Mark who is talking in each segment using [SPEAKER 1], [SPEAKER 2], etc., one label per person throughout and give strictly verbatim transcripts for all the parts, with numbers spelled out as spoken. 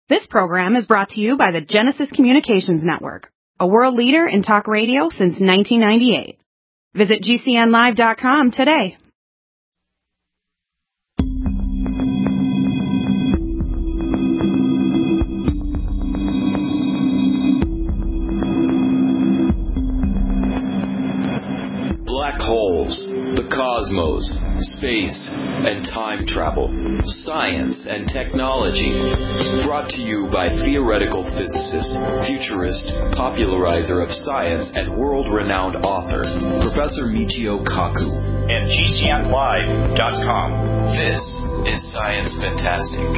[SPEAKER 1] This program is brought to you by the Genesis Communications Network, a world leader in talk radio since nineteen ninety-eight. Visit G C N live dot com today.
[SPEAKER 2] Black holes, the cosmos, space, and time travel, science and technology. Brought to you by theoretical physicist, futurist, popularizer of science, and world-renowned author, Professor Michio Kaku.
[SPEAKER 3] And G C N live dot com.
[SPEAKER 2] This is Science Fantastic.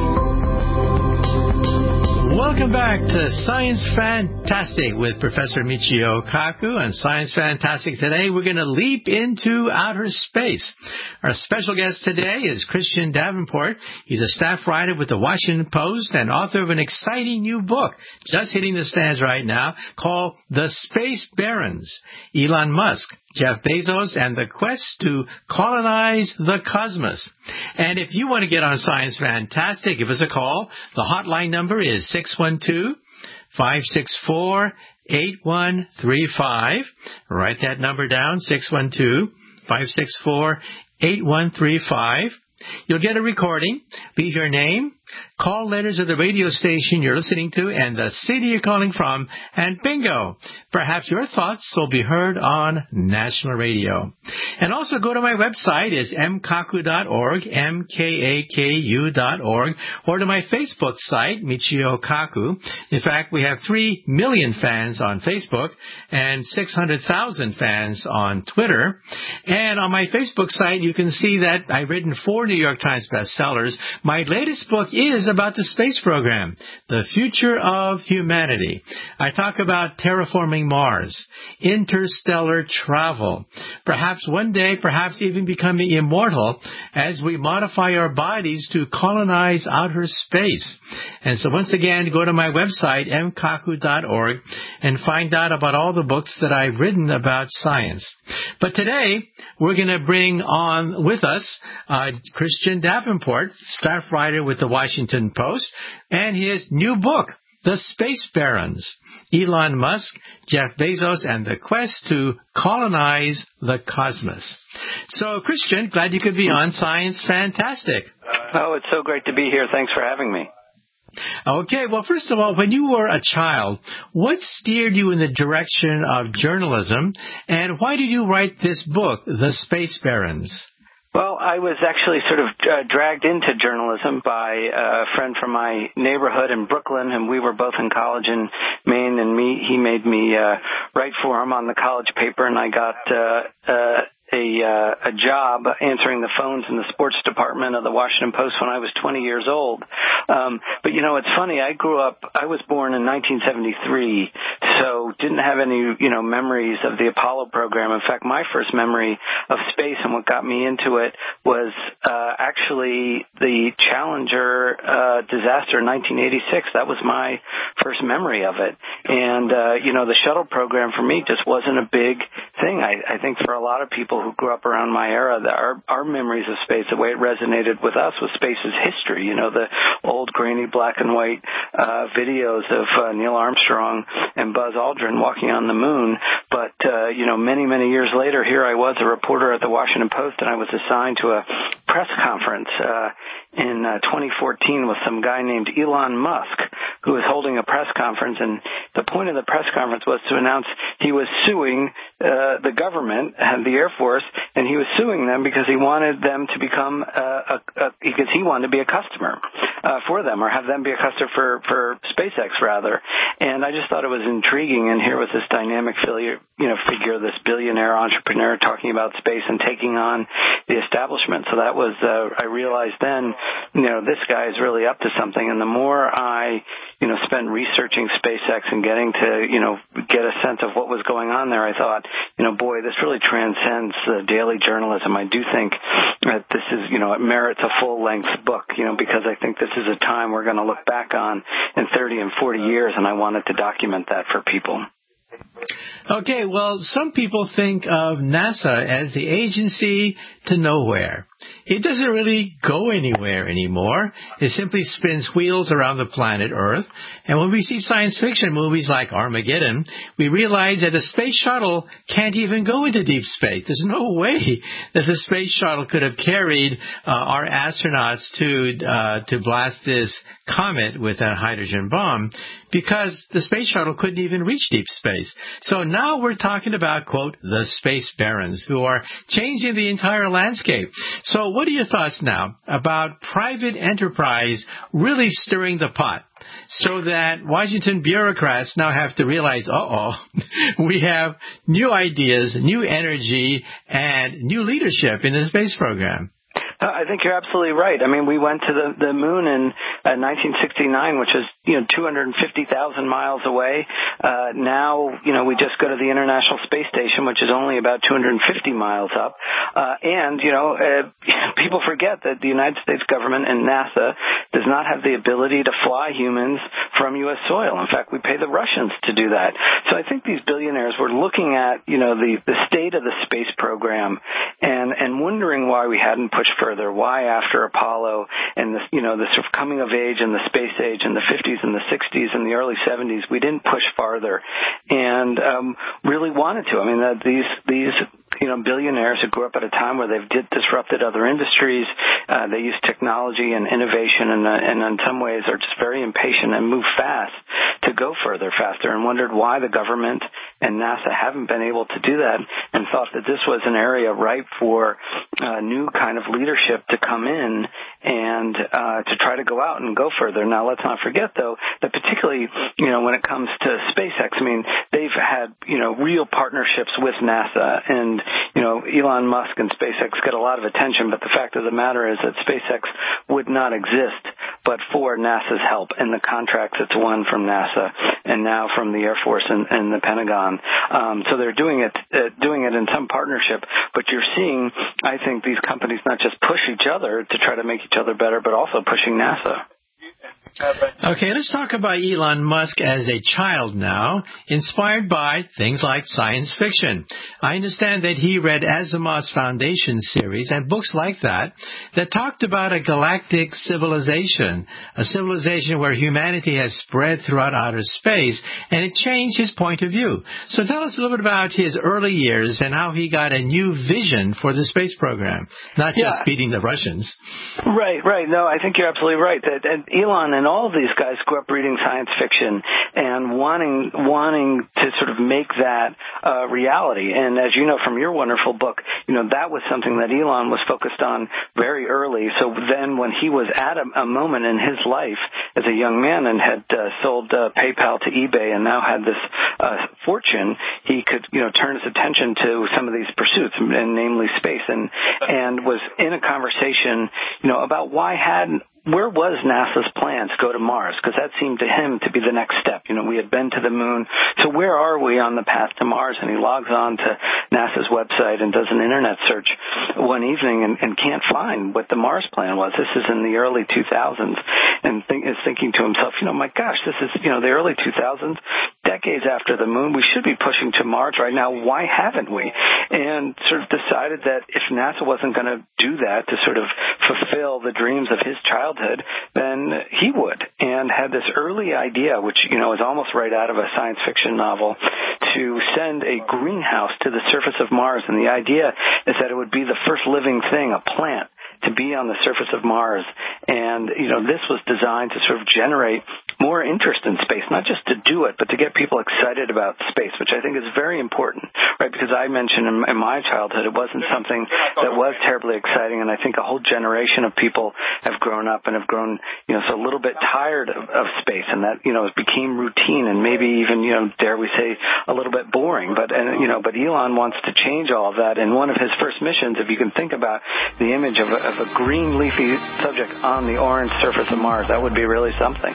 [SPEAKER 4] Welcome back to Science Fantastic with Professor Michio Kaku. And Science Fantastic today, we're going to leap into outer space. Our special guest today is Christian Davenport. He's a staff writer with the Washington Post and author of an exciting new book just hitting the stands right now called The Space Barons, Elon Musk, Jeff Bezos, and the quest to colonize the cosmos. And if you want to get on Science Fantastic, give us a call. The hotline number is six one two, five six four, eight one three five. Write that number down, six one two, five six four, eight one three five. You'll get a recording, leave your name, call letters of the radio station you're listening to, and the city you're calling from, and bingo! Perhaps your thoughts will be heard on national radio. And also go to my website, it's m kaku dot org, M K A K U dot org, or to my Facebook site, Michio Kaku. In fact, we have three million fans on Facebook and six hundred thousand fans on Twitter. And on my Facebook site, you can see that I've written four New York Times bestsellers. My latest book is about the space program, The Future of Humanity. I talk about terraforming Mars, interstellar travel, perhaps one day, perhaps even becoming immortal as we modify our bodies to colonize outer space. And so once again, go to my website, m kaku dot org, and find out about all the books that I've written about science. But today, we're going to bring on with us uh, Christian Davenport, staff writer with the Washington Post, and his new book, The Space Barons, Elon Musk, Jeff Bezos, and the quest to colonize the cosmos. So, Christian, glad you could be on Science Fantastic.
[SPEAKER 5] Oh, it's so great to be here. Thanks for having me.
[SPEAKER 4] Okay, well, first of all, when you were a child, what steered you in the direction of journalism, and why did you write this book, The Space Barons?
[SPEAKER 5] Well, I was actually sort of uh, dragged into journalism by a friend from my neighborhood in Brooklyn, and we were both in college in Maine, and me, he made me uh, write for him on the college paper, and I got uh, uh, a, uh, a job answering the phones in the sports department of the Washington Post when I was twenty years old. Um, but, you know, it's funny. I grew up, I was born in nineteen seventy-three, so didn't have any, you know, memories of the Apollo program. In fact, my first memory of space and what got me into it was uh, actually the Challenger uh, disaster in nineteen eighty-six. That was my first memory of it. And, uh, you know, the shuttle program for me just wasn't a big thing. I, I think for a lot of people who grew up around my era, the, our, our memories of space, the way it resonated with us was space as history. You know, the old grainy black and white uh, videos of uh, Neil Armstrong and Buzz Aldrin walking on the moon. But, uh, you know, many, many years later, here I was a reporter at the Washington Post, and I was assigned to a press conference uh, in uh, twenty fourteen with some guy named Elon Musk, who was holding a press conference. And the point of the press conference was to announce he was suing uh, the government and the Air Force, and he was suing them because he wanted them to become uh, a, a, because he wanted to be a customer uh, for them, or have them be a customer for, for SpaceX, rather. And I just thought it was intriguing, and here was this dynamic figure, you know, figure, this billionaire entrepreneur talking about space and taking on the establishment. So that was, uh, I realized then, you know, this guy is really up to something. And the more I, you know, spent researching SpaceX and getting to, you know, get a sense of what was going on there, I thought, you know, boy, this really transcends uh, daily journalism. I do think that this is, you know, it merits a full-length book, you know, because I think this is a time we're going to look back on in thirty and forty years, and I wanted to document that for people.
[SPEAKER 4] Okay, well, some people think of NASA as the agency to nowhere. It doesn't really go anywhere anymore. It simply spins wheels around the planet Earth. And when we see science fiction movies like Armageddon, we realize that the space shuttle can't even go into deep space. There's no way that the space shuttle could have carried uh, our astronauts to uh, to blast this comet with a hydrogen bomb, because the space shuttle couldn't even reach deep space. So now we're talking about, quote, the space barons, who are changing the entire landscape. So what are your thoughts now about private enterprise really stirring the pot, so that Washington bureaucrats now have to realize, uh-oh, we have new ideas, new energy, and new leadership in the space program?
[SPEAKER 5] I think you're absolutely right. I mean, we went to the, the moon in uh, nineteen sixty-nine, which is, you know, two hundred fifty thousand miles away. Uh, now, you know, we just go to the International Space Station, which is only about two hundred fifty miles up. Uh, and, you know, uh, people forget that the United States government and NASA does not have the ability to fly humans from U S soil. In fact, we pay the Russians to do that. So I think these billionaires were looking at, you know, the, the state of the space program and, and wondering why we hadn't pushed further. Why after Apollo and the, you know, the sort of coming of age in the space age in the fifties and the sixties and the early seventies, we didn't push farther, and um, really wanted to. I mean, uh, these these you know billionaires who grew up at a time where they've di- disrupted other industries, uh, they use technology and innovation, and, uh, and in some ways are just very impatient and move fast to go further, faster, and wondered why the government and NASA haven't been able to do that, and thought that this was an area ripe for uh, new kind of leadership to come in and uh, to try to go out and go further. Now, let's not forget, though, that particularly, you know, when it comes to SpaceX, I mean, they've had, you know, real partnerships with NASA, and, you know, Elon Musk and SpaceX get a lot of attention, but the fact of the matter is that SpaceX would not exist but for NASA's help and the contracts it's won from NASA and now from the Air Force and, and the Pentagon. Um, so they're doing it, uh, doing it in some partnership, but you're seeing, I think, these companies not just push each other to try to make each other better, but also pushing NASA.
[SPEAKER 4] Okay, let's talk about Elon Musk as a child now, inspired by things like science fiction. I understand that he read Asimov's Foundation series and books like that that talked about a galactic civilization, a civilization where humanity has spread throughout outer space, and it changed his point of view. So tell us a little bit about his early years and how he got a new vision for the space program, not just
[SPEAKER 5] yeah.
[SPEAKER 4] beating the Russians.
[SPEAKER 5] Right, right. No, I think you're absolutely right. That, that Elon and all of these guys grew up reading science fiction and wanting wanting to sort of make that uh, reality. And as you know from your wonderful book, you know, that was something that Elon was focused on very early. So then when he was at a, a moment in his life as a young man and had uh, sold uh, PayPal to eBay and now had this uh, fortune, he could, you know, turn his attention to some of these pursuits, and namely space, and and was in a conversation, you know, about why hadn't where was NASA's plan to go to Mars? Because that seemed to him to be the next step. You know, we had been to the moon, so where are we on the path to Mars? And he logs on to NASA's website and does an internet search one evening and, and can't find what the Mars plan was. This is in the early two thousands, and think, is thinking to himself, you know, my gosh, this is, you know, the early two thousands, decades after the moon. We should be pushing to Mars right now. Why haven't we? And sort of decided that if NASA wasn't going to do that to sort of fulfill the dreams of his childhood, then he would, and had this early idea, which, you know, is almost right out of a science fiction novel, to send a greenhouse to the surface of Mars. And the idea is that it would be the first living thing, a plant, to be on the surface of Mars. And, you know, this was designed to sort of generate more interest in space, not just to do it, but to get people excited about space, which I think is very important, right? Because I mentioned in, in my childhood, it wasn't something that was terribly exciting, and I think a whole generation of people have grown up and have grown, you know, so a little bit tired of, of space, and that, you know, it became routine and maybe even, you know, dare we say, a little bit boring. But, and, you know, but Elon wants to change all of that, and one of his first missions, if you can think about the image of a, of a green leafy subject on the orange surface of Mars, that would be really something.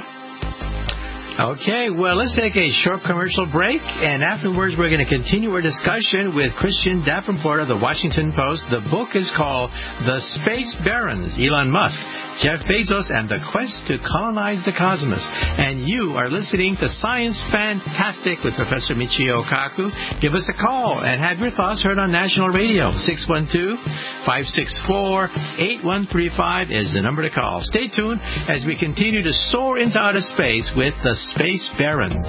[SPEAKER 4] Okay, well, let's take a short commercial break, and afterwards we're going to continue our discussion with Christian Davenport of the Washington Post. The book is called The Space Barons, Elon Musk, Jeff Bezos, and the Quest to Colonize the Cosmos. And you are listening to Science Fantastic with Professor Michio Kaku. Give us a call and have your thoughts heard on national radio, six one two, five six four, eight one three five is the number to call. Stay tuned as we continue to soar into outer space with the Space Barons.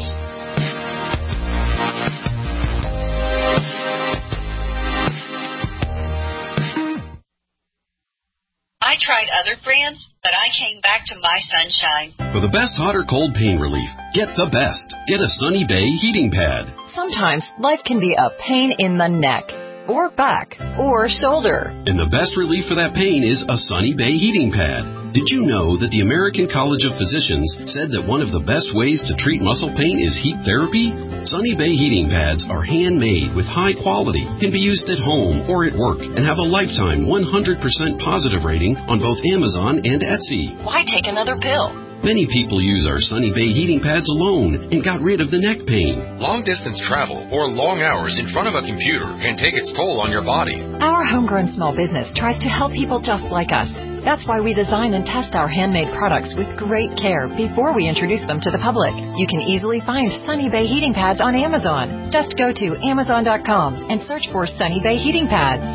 [SPEAKER 6] I tried other brands, but I came back to My Sunshine.
[SPEAKER 7] For the best hot or cold pain relief, get the best. Get a Sunny Bay heating pad.
[SPEAKER 8] Sometimes life can be a pain in the neck, or back, or shoulder.
[SPEAKER 7] And the best relief for that pain is a Sunny Bay heating pad. Did you know that the American College of Physicians said that one of the best ways to treat muscle pain is heat therapy? Sunny Bay heating pads are handmade with high quality, can be used at home or at work, and have a lifetime one hundred percent positive rating on both Amazon and Etsy.
[SPEAKER 8] Why take another pill?
[SPEAKER 7] Many people use our Sunny Bay heating pads alone and got rid of the neck pain.
[SPEAKER 9] Long-distance travel or long hours in front of a computer can take its toll on your body.
[SPEAKER 8] Our homegrown small business tries to help people just like us. That's why we design and test our handmade products with great care before we introduce them to the public. You can easily find Sunny Bay heating pads on Amazon. Just go to amazon dot com and search for Sunny Bay heating pads.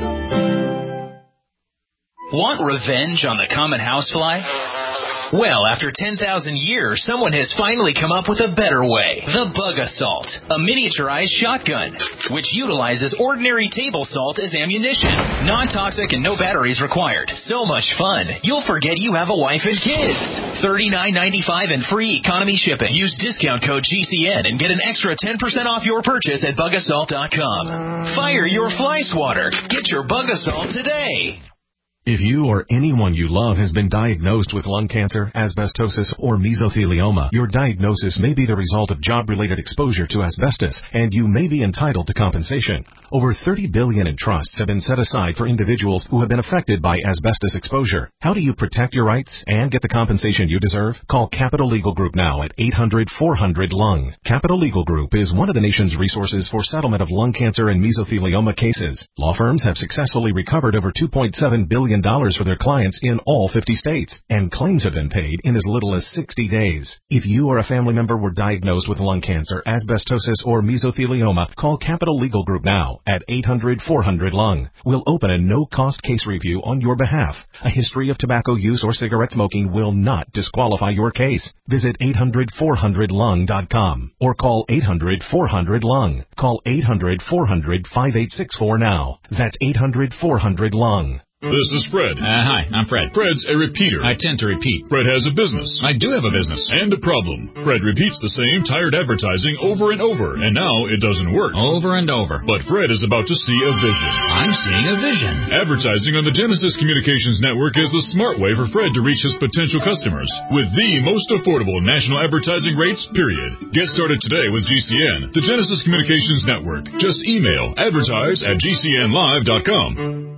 [SPEAKER 10] Want revenge on the common housefly? Well, after ten thousand years, someone has finally come up with a better way. The Bug Assault, a miniaturized shotgun, which utilizes ordinary table salt as ammunition. Non-toxic and no batteries required. So much fun, you'll forget you have a wife and kids. thirty-nine ninety-five and free economy shipping. Use discount code G C N and get an extra ten percent off your purchase at bug assault dot com. Fire your fly swatter. Get your Bug Assault today.
[SPEAKER 11] If you or anyone you love has been diagnosed with lung cancer, asbestosis, or mesothelioma, your diagnosis may be the result of job-related exposure to asbestos, and you may be entitled to compensation. Over thirty billion dollars in trusts have been set aside for individuals who have been affected by asbestos exposure. How do you protect your rights and get the compensation you deserve? Call Capital Legal Group now at eight hundred, four hundred, lung. Capital Legal Group is one of the nation's resources for settlement of lung cancer and mesothelioma cases. Law firms have successfully recovered over two point seven billion dollars for their clients in all fifty states, and claims have been paid in as little as sixty days. If you or a family member were diagnosed with lung cancer, asbestosis, or mesothelioma, call Capital Legal Group now at eight hundred, four hundred, lung. We'll open a no-cost case review on your behalf. A history of tobacco use or cigarette smoking will not disqualify your case. Visit eight hundred, four hundred, lung dot com or call eight hundred, four hundred, lung. Call eight hundred, four hundred, five eight six four now. That's eight hundred, four hundred, lung.
[SPEAKER 12] This is Fred.
[SPEAKER 13] Uh, hi, I'm Fred.
[SPEAKER 12] Fred's a repeater.
[SPEAKER 13] I tend to repeat.
[SPEAKER 12] Fred has a business.
[SPEAKER 13] I do have a business.
[SPEAKER 12] And a problem. Fred repeats the same tired advertising over and over, and now it doesn't work.
[SPEAKER 13] Over and over.
[SPEAKER 12] But Fred is about to see a vision.
[SPEAKER 13] I'm seeing a vision.
[SPEAKER 12] Advertising on the Genesis Communications Network is the smart way for Fred to reach his potential customers with the most affordable national advertising rates, period. Get started today with G C N, the Genesis Communications Network. Just email advertise at G C N live dot com.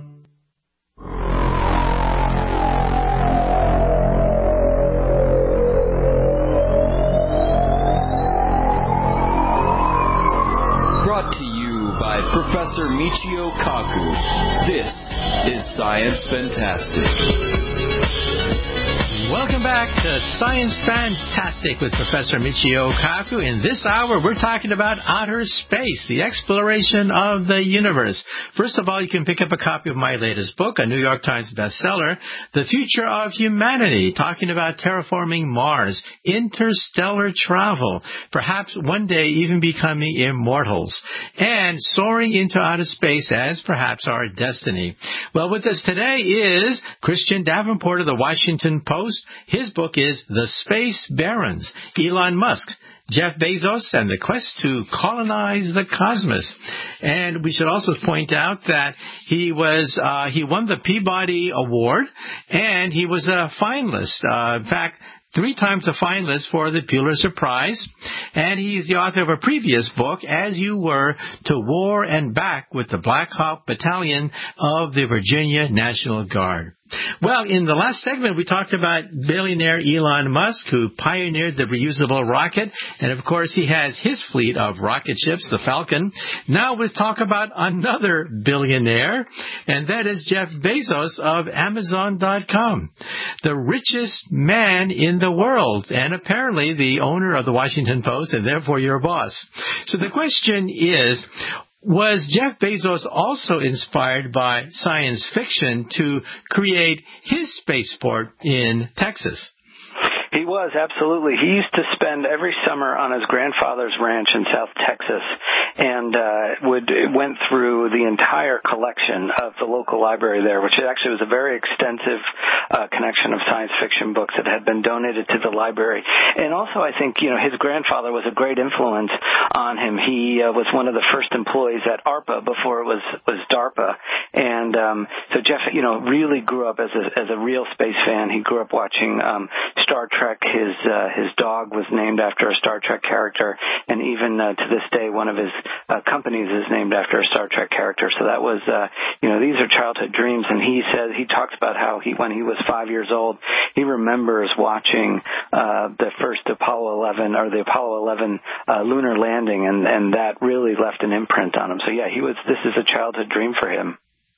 [SPEAKER 2] Professor Michio Kaku. This is Science Fantastic.
[SPEAKER 4] Welcome back to Science Fantastic with Professor Michio Kaku. In this hour, we're talking about outer space, the exploration of the universe. First of all, you can pick up a copy of my latest book, a New York Times bestseller, The Future of Humanity, talking about terraforming Mars, interstellar travel, perhaps one day even becoming immortals, and soaring into outer space as perhaps our destiny. Well, with us today is Christian Davenport of the Washington Post. His book is The Space Barons, Elon Musk, Jeff Bezos, and the quest to colonize the cosmos. And we should also point out that he was uh, he won the Peabody Award, and he was a finalist. Uh, in fact, three times a finalist for the Pulitzer Prize, and he's the author of a previous book, As You Were, To War and Back with the Black Hawk Battalion of the Virginia National Guard. Well, in the last segment, we talked about billionaire Elon Musk, who pioneered the reusable rocket, and of course, he has his fleet of rocket ships, the Falcon. Now we'll talk about another billionaire, and that is Jeff Bezos of Amazon dot com, the richest man in the world, and apparently the owner of the Washington Post, and therefore your boss. So the question is, was Jeff Bezos also inspired by science fiction to create his spaceport in Texas?
[SPEAKER 5] He was, absolutely. He used to spend every summer on his grandfather's ranch in South Texas and uh, would went through the entire collection of the local library there, which actually was a very extensive uh, connection of science fiction books that had been donated to the library. And also, I think, you know, his grandfather was a great influence on him. He uh, was one of the first employees at ARPA before it was, was DARPA. And um, so Jeff, you know, really grew up as a, as a real space fan. He grew up watching um, Star Trek. His uh, his dog was named after a Star Trek character, and even uh, to this day, one of his uh, companies is named after a Star Trek character. So that was, uh, you know, these are childhood dreams. And he says he talks about how he, when he was five years old, he remembers watching uh, the first Apollo eleven or the Apollo eleven uh, lunar landing, and and that really left an imprint on him. So yeah, he was. This is a childhood dream for him.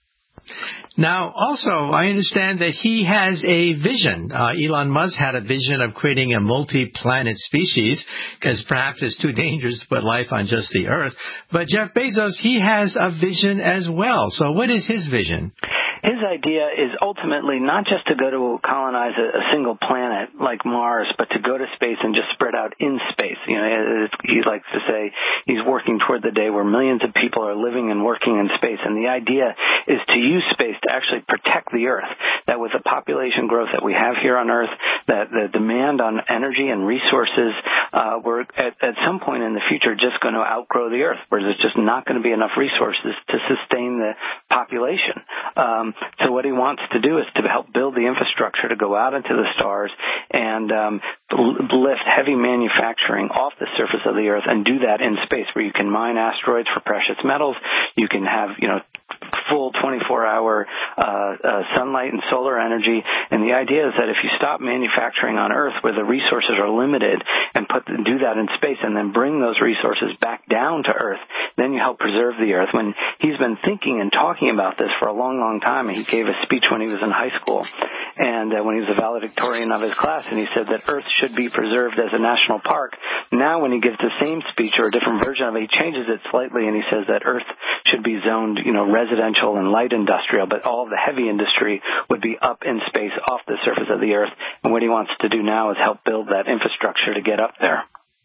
[SPEAKER 4] Now, also, I understand that he has a vision. Uh, Elon Musk had a vision of creating a multi-planet species, because perhaps it's too dangerous to put life on just the Earth. But Jeff Bezos, he has a vision as well. So what is his vision?
[SPEAKER 5] His idea is ultimately not just to go to colonize a, a single planet like Mars, but to go to space and just spread out in space. You know, he likes to say he's working toward the day where millions of people are living and working in space. And the idea is to use space to actually protect the Earth. That with the population growth that we have here on Earth, that the demand on energy and resources, uh, we're at, at some point in the future just going to outgrow the Earth, where there's just not going to be enough resources to sustain the population. Um, So what he wants to do is to help build the infrastructure to go out into the stars and um, lift heavy manufacturing off the surface of the Earth and do that in space, where you can mine asteroids for precious metals. You can have, you know, full twenty-four hour uh, uh, sunlight and solar energy. And the idea is that if you stop manufacturing on Earth where the resources are limited and put do that in space and then bring those resources back down to Earth, then you help preserve the Earth. When he's been thinking and talking about this for a long, long time, he gave a speech when he was in high school and uh, when he was a valedictorian of his class, and he said that Earth should be preserved as a national park. Now when he gives the same speech or a different version of it, he changes it slightly and he says that Earth should be zoned, you know, residential and light industrial, but all the heavy industry would be up in space off the surface of the Earth. And what he wants to do now is help build that infrastructure to get up there.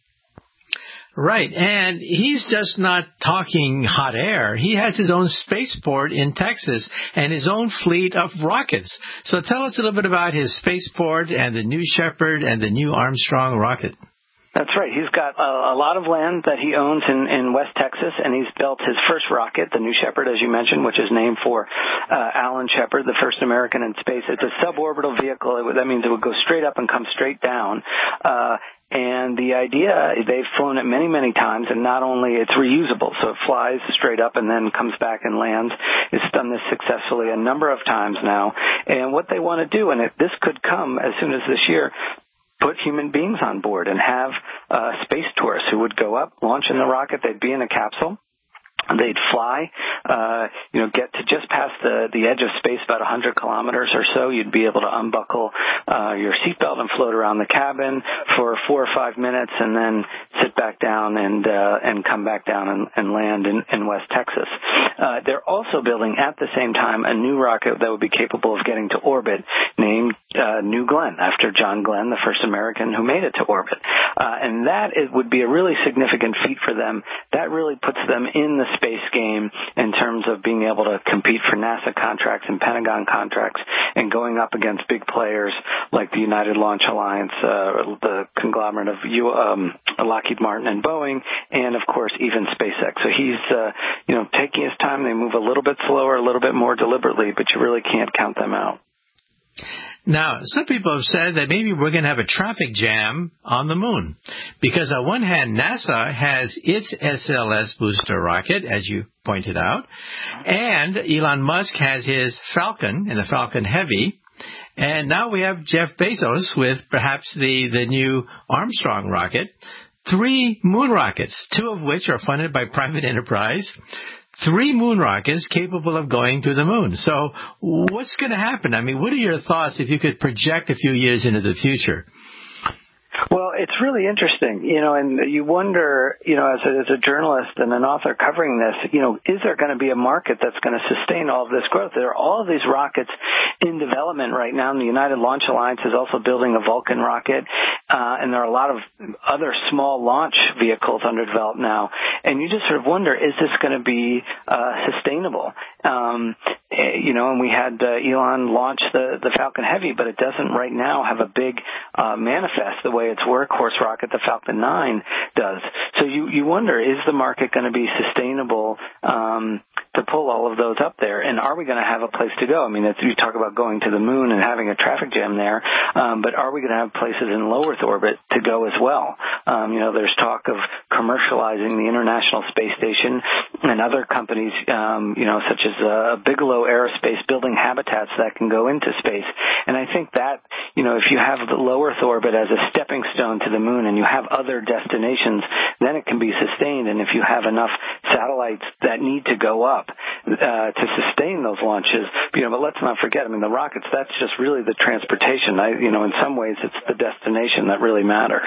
[SPEAKER 4] Right, and he's just not talking hot air. He has his own spaceport in Texas and his own fleet of rockets. So tell us a little bit about his spaceport and the New Shepard and the New Armstrong rocket.
[SPEAKER 5] That's right. He's got a, a lot of land that he owns in, in West Texas, and he's built his first rocket, the New Shepard, as you mentioned, which is named for uh, Alan Shepard, the first American in space. It's a suborbital vehicle. It, that means it would go straight up and come straight down. Uh, And the idea, they've flown it many, many times, and not only it's reusable, so it flies straight up and then comes back and lands. It's done this successfully a number of times now. And what they want to do, and it, this could come as soon as this year, put human beings on board and have uh, space tourists who would go up, launch in the rocket, they'd be in a capsule. They'd fly, uh, you know, get to just past the, the edge of space, about one hundred kilometers or so. You'd be able to unbuckle uh, your seatbelt and float around the cabin for four or five minutes and then sit back down and uh, and come back down and, and land in, in West Texas. Uh, they're also building at the same time a new rocket that would be capable of getting to orbit named uh, New Glenn, after John Glenn, the first American who made it to orbit. Uh, and that it would be a really significant feat for them. That really puts them in the space game in terms of being able to compete for NASA contracts and Pentagon contracts and going up against big players like the United Launch Alliance, uh, the conglomerate of U, um, Lockheed Martin and Boeing, and of course even SpaceX. So he's, uh, you know, taking his time. They move a little bit slower, a little bit more deliberately, but you really can't count them out.
[SPEAKER 4] Now, some people have said that maybe we're going to have a traffic jam on the moon because on one hand, NASA has its S L S booster rocket, as you pointed out, and Elon Musk has his Falcon and the Falcon Heavy, and now we have Jeff Bezos with perhaps the, the new Armstrong rocket, three moon rockets, two of which are funded by private enterprise, three moon rockets capable of going to the moon. So what's going to happen? I mean, what are your thoughts if you could project a few years into the future?
[SPEAKER 5] Well, it's really interesting, you know, and you wonder, you know, as a, as a journalist and an author covering this, you know, is there going to be a market that's going to sustain all of this growth? There are all of these rockets in development right now, and the United Launch Alliance is also building a Vulcan rocket, uh, and there are a lot of other small launch vehicles under development now, and you just sort of wonder, is this going to be uh, sustainable? Um, you know, and we had uh, Elon launch the, the Falcon Heavy, but it doesn't right now have a big uh, manifest the way its workhorse rocket, the Falcon nine, does. So you, you wonder, is the market going to be sustainable um, to pull all of those up there? And are we going to have a place to go? I mean, it's, you talk about going to the moon and having a traffic jam there, um, but are we going to have places in low Earth orbit to go as well? Um, you know, there's talk of commercializing the International Space Station and other companies, um, you know, such as uh, Bigelow Aerospace building habitats that can go into space. And I think that, you know, if you have the low Earth orbit as a stepping stone to the moon and you have other destinations, then it can be sustained. And if you have enough satellites that need to go up uh, to sustain those launches, you know, but let's not forget, I mean, the rockets, that's just really the transportation. I, you know, in some ways it's the destination that really matters.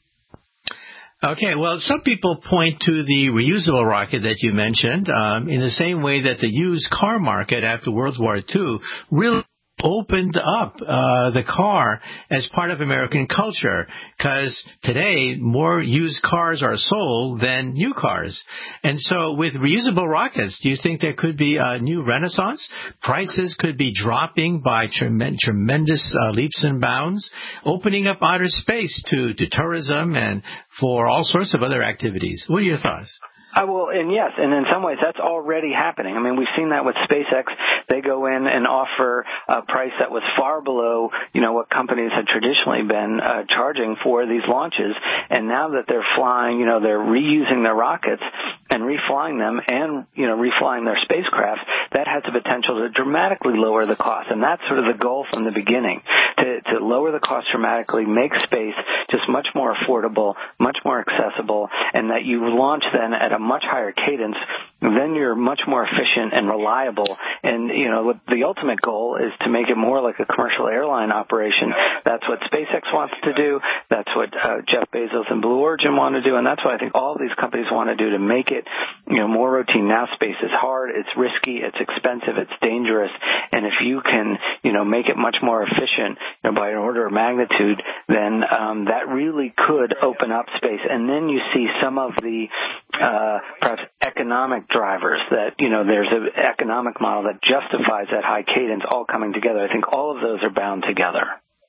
[SPEAKER 4] Okay, well, some people point to the reusable rocket that you mentioned um, in the same way that the used car market after World War Two really opened up uh, the car as part of American culture, because today more used cars are sold than new cars. And so with reusable rockets, do you think there could be a new renaissance? Prices could be dropping by trem- tremendous uh, leaps and bounds, opening up outer space to, to tourism and for all sorts of other activities. What are your thoughts?
[SPEAKER 5] I will, and yes, and in some ways that's already happening. I mean, we've seen that with SpaceX. They go in and offer a price that was far below, you know, what companies had traditionally been uh, charging for these launches. And now that they're flying, you know, they're reusing their rockets and reflying them and, you know, reflying their spacecraft, that has the potential to dramatically lower the cost. And that's sort of the goal from the beginning, to, to lower the cost dramatically, make space just much more affordable, much more accessible, and that you launch then at a much higher cadence, then you're much more efficient and reliable. And, you know, the ultimate goal is to make it more like a commercial airline operation. That's what SpaceX wants to do. That's what uh, Jeff Bezos and Blue Origin want to do. And that's what I think all these companies want to do to make it, you know, more routine. Now space is hard, it's risky, it's expensive, it's dangerous. And if you can, you know, make it much more efficient, you know, by an order of magnitude, then um, that really could open up space. And then you see some of the uh, perhaps economic drivers that, you know, there's an economic model that justifies that high cadence all coming together. I think all of those are bound together.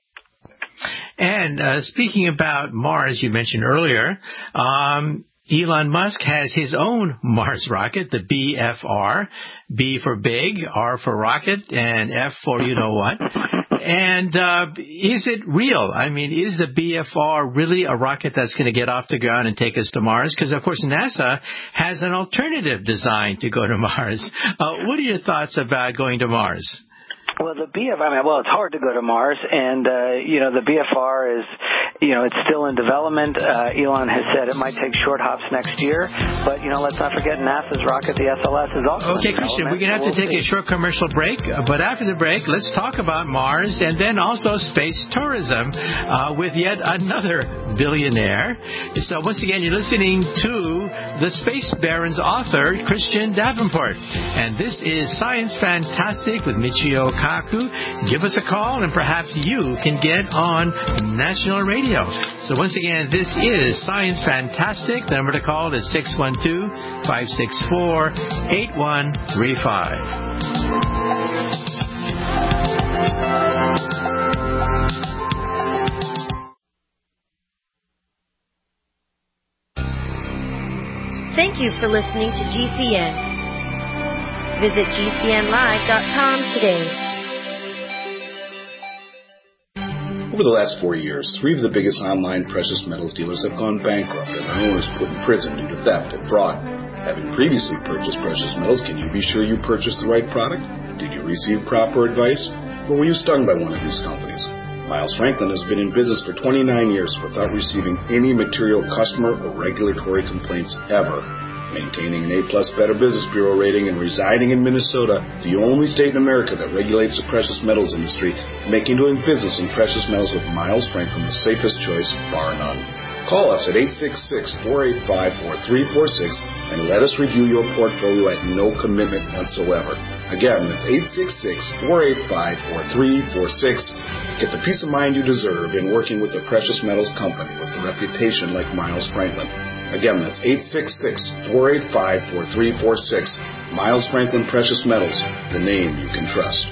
[SPEAKER 4] And uh, speaking about Mars, you mentioned earlier, um, Elon Musk has his own Mars rocket, the B F R. B for big, R for rocket, and F for you know what. And uh, is it real? I mean, is the B F R really a rocket that's going to get off the ground and take us to Mars? Because, of course, NASA has an alternative design to go to Mars. Uh, what are your thoughts about going to Mars?
[SPEAKER 5] Well, the B F R, I mean, well, it's hard to go to Mars, and, uh, you know, the B F R is, you know, it's still in development. Uh, Elon has said it might take short hops next year, but, you know, let's not forget NASA's rocket, the S L S, is also
[SPEAKER 4] Okay, Christian, we're going to have to take a short commercial break, but after the break, let's talk about Mars and then also space tourism uh, with yet another billionaire. So, once again, you're listening to the Space Barons author, Christian Davenport, and this is Science Fantastic with Michio Kaku. Give us a call and perhaps you can get on national radio. So once again, this is Science Fantastic. The number to call is six one two, five six four, eight one three five.
[SPEAKER 14] Thank you for listening to G C N. Visit G C N live dot com today.
[SPEAKER 15] Over the last four years, three of the biggest online precious metals dealers have gone bankrupt and their owners put in prison due to theft and fraud. Having previously purchased precious metals, can you be sure you purchased the right product? Did you receive proper advice? Or were you stung by one of these companies? Miles Franklin has been in business for twenty-nine years without receiving any material customer or regulatory complaints ever. Maintaining an A-plus Better Business Bureau rating and residing in Minnesota, the only state in America that regulates the precious metals industry, making doing business in precious metals with Miles Franklin the safest choice, bar none. Call us at eight six six, four eight five, four three four six and let us review your portfolio at no commitment whatsoever. Again, that's eight six six, four eight five, four three four six. Get the peace of mind you deserve in working with a precious metals company with a reputation like Miles Franklin. Again, that's eight six six, four eight five, four three four six. Miles Franklin Precious Metals, the name you can trust.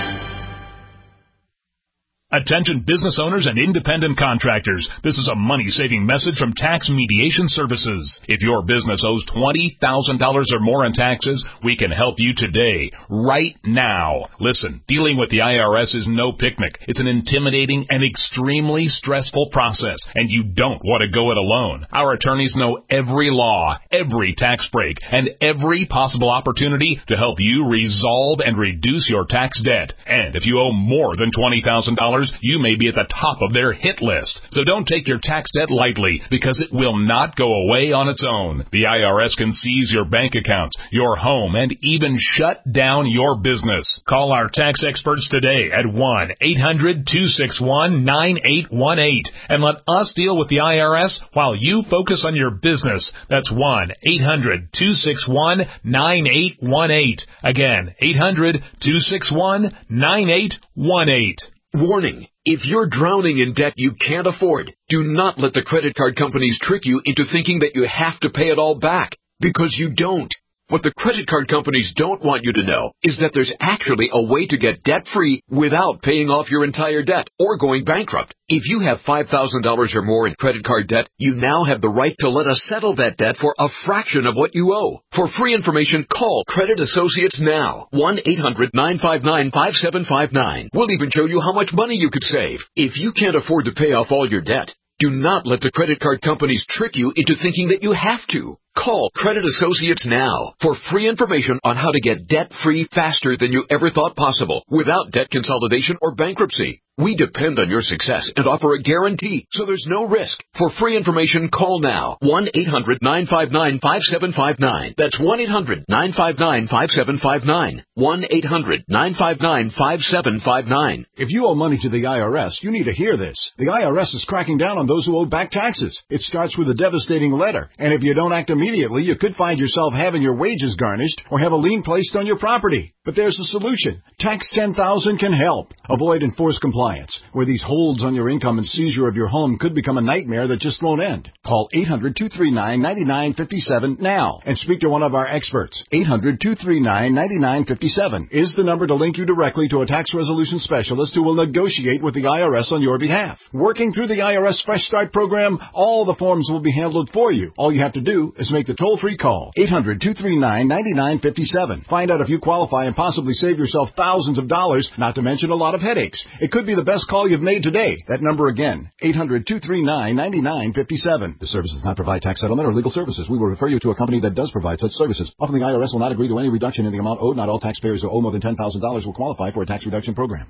[SPEAKER 16] Attention business owners and independent contractors. This is a money-saving message from Tax Mediation Services. If your business owes twenty thousand dollars or more in taxes, we can help you today, right now. Listen, dealing with the I R S is no picnic. It's an intimidating and extremely stressful process, and you don't want to go it alone. Our attorneys know every law, every tax break, and every possible opportunity to help you resolve and reduce your tax debt. And if you owe more than twenty thousand dollars, you may be at the top of their hit list. So don't take your tax debt lightly, because it will not go away on its own. The I R S can seize your bank accounts, your home, and even shut down your business. Call our tax experts today at one eight hundred, two six one, nine eight one eight and let us deal with the I R S while you focus on your business. That's one eight hundred, two six one, nine eight one eight. Again, eight hundred, two six one, nine eight one eight.
[SPEAKER 17] Warning. If you're drowning in debt you can't afford, do not let the credit card companies trick you into thinking that you have to pay it all back, because you don't. What the credit card companies don't want you to know is that there's actually a way to get debt-free without paying off your entire debt or going bankrupt. If you have five thousand dollars or more in credit card debt, you now have the right to let us settle that debt for a fraction of what you owe. For free information, call Credit Associates now. one eight hundred, nine five nine, five seven five nine. We'll even show you how much money you could save. If you can't afford to pay off all your debt, do not let the credit card companies trick you into thinking that you have to. Call Credit Associates now for free information on how to get debt-free faster than you ever thought possible without debt consolidation or bankruptcy. We depend on your success and offer a guarantee, so there's no risk. For free information, call now. one eight hundred, nine five nine, five seven five nine. That's one eight hundred, nine five nine, five seven five nine. one eight hundred, nine five nine, five seven five nine.
[SPEAKER 18] If you owe money to the I R S, you need to hear this. The I R S is cracking down on those who owe back taxes. It starts with a devastating letter, and if you don't act immediately, you could find yourself having your wages garnished or have a lien placed on your property. But there's a solution. Tax ten thousand can help. Avoid enforced compliance, where these holds on your income and seizure of your home could become a nightmare that just won't end. Call eight hundred, two three nine, nine nine five seven now and speak to one of our experts. eight hundred, two three nine, nine nine five seven is the number to link you directly to a tax resolution specialist who will negotiate with the I R S on your behalf. Working through the I R S Fresh Start program, all the forms will be handled for you. All you have to do is make the toll-free call. eight hundred, two three nine, nine nine five seven. Find out if you qualify and possibly save yourself thousands of dollars, not to mention a lot of headaches. It could be the best call you've made today. That number again, eight hundred, two three nine, nine nine five seven. The service does not provide tax settlement or legal services. We will refer you to a company that does provide such services. Often the I R S will not agree to any reduction in the amount owed. Not all taxpayers who owe more than ten thousand dollars will qualify for a tax reduction program.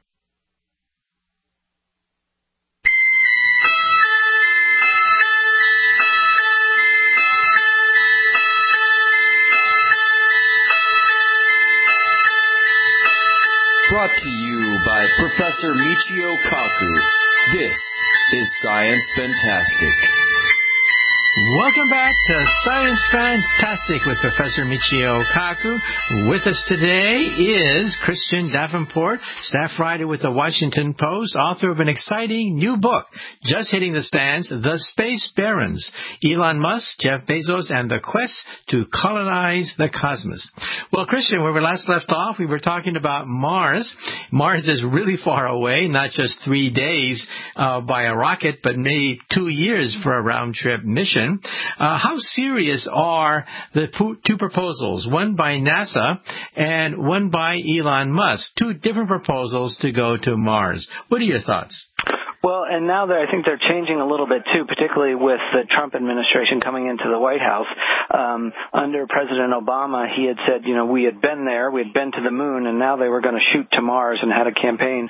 [SPEAKER 2] Brought to you by Professor Michio Kaku. This is Science Fantastic.
[SPEAKER 4] Welcome back to Science Fantastic with Professor Michio Kaku. With us today is Christian Davenport, staff writer with the Washington Post, author of an exciting new book, just hitting the stands, The Space Barons, Elon Musk, Jeff Bezos, and the quest to colonize the cosmos. Well, Christian, when we last left off, we were talking about Mars. Mars is really far away, not just three days uh, by a rocket, but maybe two years for a round-trip mission. Uh, how serious are the two proposals, one by NASA and one by Elon Musk, two different proposals to go to Mars? What are your thoughts?
[SPEAKER 5] Well, and now that I think they're changing a little bit too, particularly with the Trump administration coming into the White House. Um, under President Obama, he had said, you know, we had been there, we had been to the moon, and now they were going to shoot to Mars and had a campaign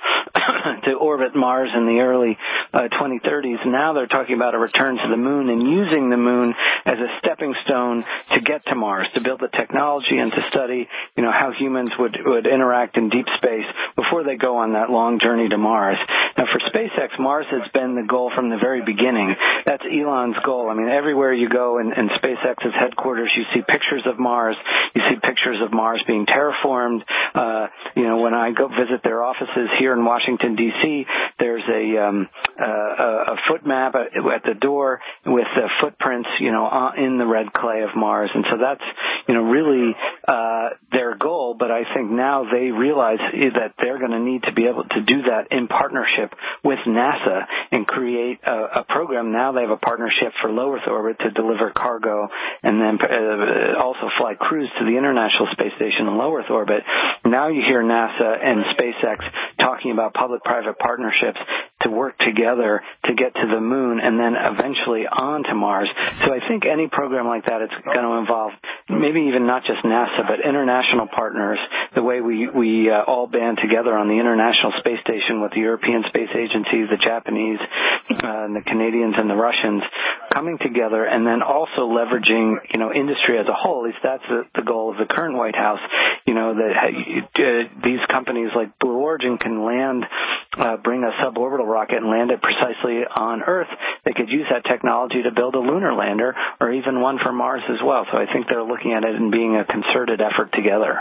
[SPEAKER 5] to orbit Mars in the early uh, twenty thirties. Now they're talking about a return to the moon and using the moon as a stepping stone to get to Mars, to build the technology and to study, you know, how humans would, would interact in deep space before they go on that long journey to Mars. Now, for SpaceX, Mars has been the goal from the very beginning. That's Elon's goal. I mean, everywhere you go in, in SpaceX's headquarters, you see pictures of Mars. You see pictures of Mars being terraformed. Uh, you know, when I go visit their offices here in Washington, D C, there's a, um, uh, a foot map at, at the door with uh, footprints, you know, in the red clay of Mars. And so that's, you know, really uh, their goal. But I think now they realize that they're going to need to be able to do that in partnership with NASA and create a, a program. Now they have a partnership for low Earth orbit to deliver cargo and then uh, also fly crews to the International Space Station in low Earth orbit. Now you hear NASA and SpaceX talking about public-private partnerships to work together to get to the moon and then eventually on to Mars. So I think any program like that is going to involve maybe even not just NASA, but international partners, the way we, we uh, all band together on the International Space Station with the European Space Agency, the Japanese, uh, and the Canadians and the Russians coming together, and then also leveraging, you know, industry as a whole. At least that's the, the goal of the current White House. You know, that uh, these companies like Blue Origin can land, uh, bring a suborbital rocket and land it precisely on Earth. They could use that technology to build a lunar lander or even one for Mars as well. So I think they're looking at it and being a concerted effort together.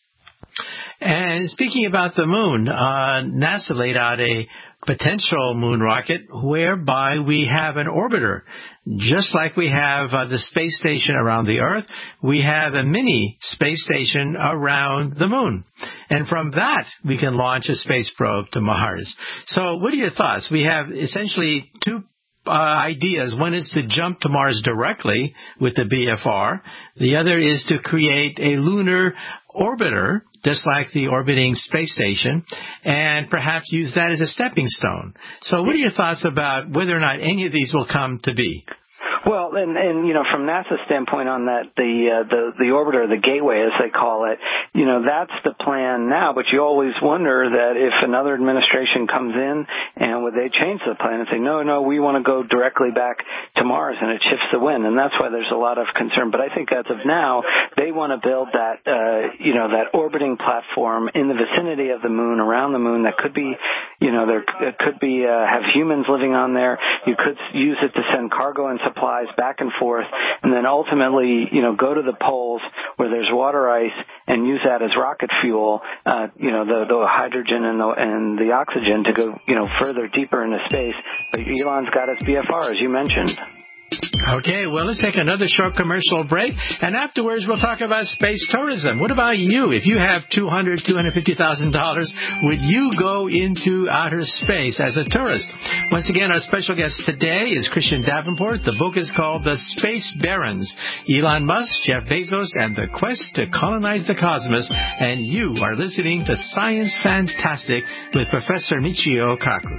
[SPEAKER 4] And speaking about the moon, uh, NASA laid out a potential moon rocket whereby we have an orbiter. Just like we have uh, the space station around the Earth, we have a mini space station around the moon. And from that, we can launch a space probe to Mars. So what are your thoughts? We have essentially two Uh, ideas. One is to jump to Mars directly with the B F R. The other is to create a lunar orbiter, just like the orbiting space station, and perhaps use that as a stepping stone. So what are your thoughts about whether or not any of these will come to be?
[SPEAKER 5] Well, and, and you know, from NASA's standpoint on that, the, uh, the, the orbiter, the gateway as they call it, you know, that's the plan now, but you always wonder that if another administration comes in and would they change the plan and say, no, no, we want to go directly back to Mars, and it shifts the wind, and that's why there's a lot of concern. But I think as of now, they want to build that, uh, you know, that orbiting platform in the vicinity of the moon, around the moon, that could be, you know, there it could be, uh, have humans living on there. You could use it to send cargo and supplies back and forth, and then ultimately, you know, go to the poles where there's water ice and use that as rocket fuel, uh, you know, the, the hydrogen and the, and the oxygen to go, you know, further deeper into space. But Elon's got his B F R, as you mentioned.
[SPEAKER 4] Okay, well, let's take another short commercial break, and afterwards we'll talk about space tourism. What about you? If you have two hundred thousand dollars, two hundred fifty thousand dollars, would you go into outer space as a tourist? Once again, our special guest today is Christian Davenport. The book is called The Space Barons, Elon Musk, Jeff Bezos, and the Quest to Colonize the Cosmos. And you are listening to Science Fantastic with Professor Michio Kaku.